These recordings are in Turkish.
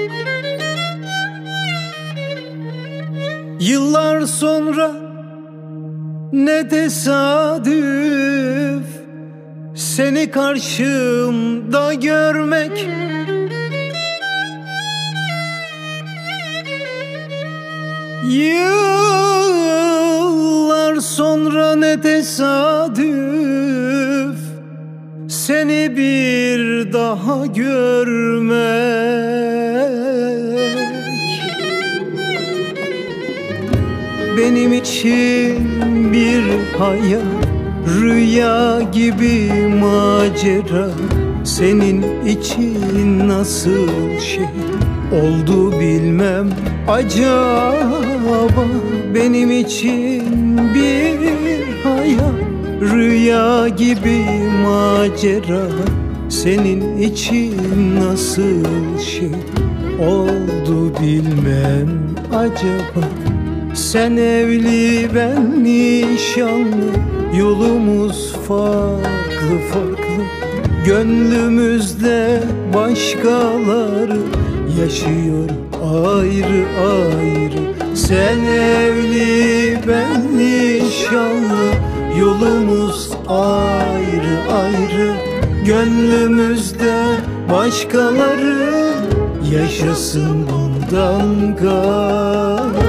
Yıllar sonra ne tesadüf seni karşımda görmek. Yıllar sonra ne tesadüf seni bir daha görmek. Benim için bir hayal, rüya gibi macera. Senin için nasıl şey oldu bilmem acaba. Benim için bir hayal, rüya gibi macera. Senin için nasıl şey oldu bilmem acaba. Sen evli ben nişanlı, yolumuz farklı farklı. Gönlümüzde başkaları yaşıyor ayrı ayrı. Sen evli ben nişanlı, yolumuz ayrı ayrı. Gönlümüzde başkaları yaşasın bundan gayrı.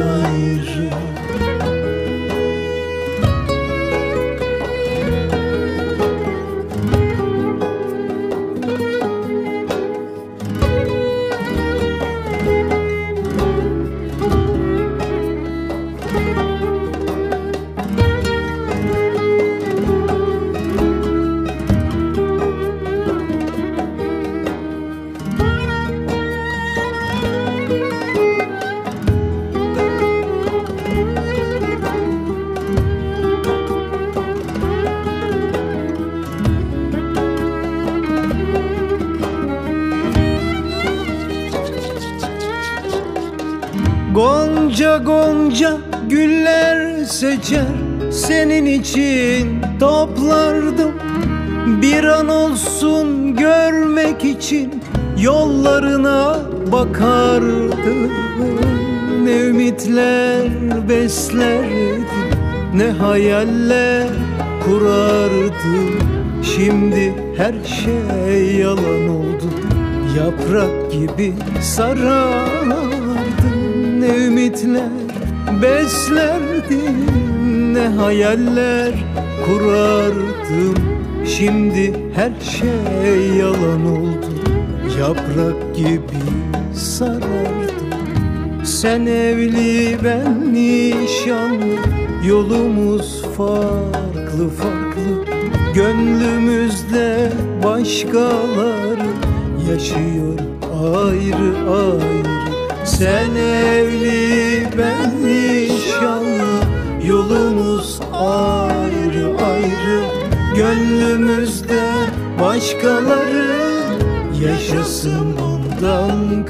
Gonca gonca güller seçer, senin için toplardım. Bir an olsun görmek için yollarına bakardım. Ne ümitler beslerdim, ne hayaller kurardım. Şimdi her şey yalan oldu, yaprak gibi sarardım. Ne ümitler beslerdim, ne hayaller kurardım. Şimdi her şey yalan oldu, yaprak gibi sarardım. Sen evli ben nişanlı, yolumuz farklı farklı. Gönlümüzde başkaları yaşıyor ayrı ayrı. Sen evli ben nişanlı, yolumuz ayrı ayrı. Gönlümüzde başkaları yaşasın bundan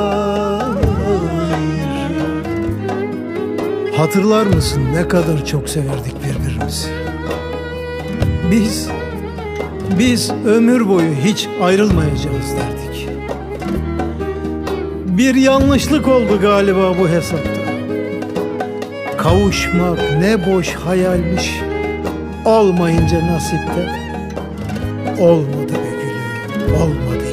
gayrı. Hatırlar mısın ne kadar çok severdik birbirimizi? Biz ömür boyu hiç ayrılmayacağız derdik. Bir yanlışlık oldu galiba bu hesapta. Kavuşmak ne boş hayalmiş, olmayınca nasipte. Olmadı be gülüm, olmadı.